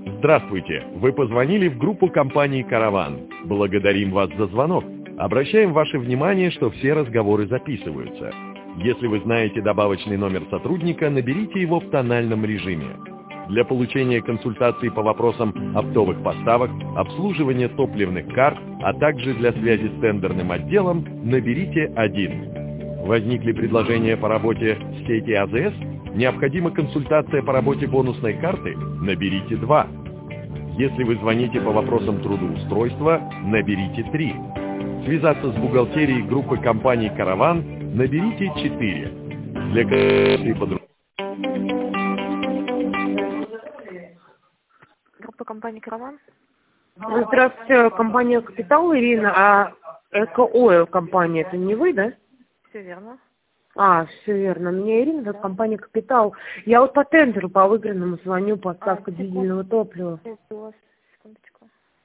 Здравствуйте! Вы позвонили в группу компании «Караван». Благодарим вас за звонок. Обращаем ваше внимание, что все разговоры записываются. Если вы знаете добавочный номер сотрудника, наберите его в тональном режиме. Для получения консультаций по вопросам оптовых поставок, обслуживания топливных карт, а также для связи с тендерным отделом, наберите 1. Возникли предложения по работе в сети АЗС? Необходима консультация по работе бонусной карты? Наберите 2. Если вы звоните по вопросам трудоустройства, наберите 3. Связаться с бухгалтерией группы компаний «Караван» наберите 4. Для консультации по другим... Группа компании «Караван». Здравствуйте, компания «Капитал», Ирина, а «Эко-Ойл» компания, это не вы, да? Все верно. Все верно. Меня Ирина, это компания «Капитал». Я вот по тендеру, по выигранному звоню, поставка дизельного топлива. Секундочку.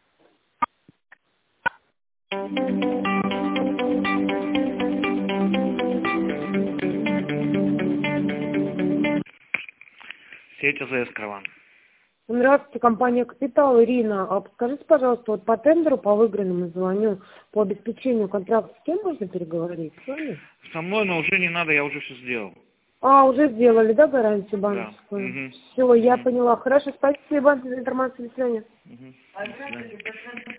Сеть АЗС «Караван». Здравствуйте, компания «Капитал», Ирина. А подскажите, пожалуйста, вот по тендеру, по выигранному звоню, по обеспечению контракта, с кем можно переговорить? С вами? Со мной, но уже не надо, я уже все сделал. Уже сделали, да, гарантию банковскую? Да. Угу. Все, я поняла. Хорошо, спасибо за информацию. До свидания. Угу. До свидания.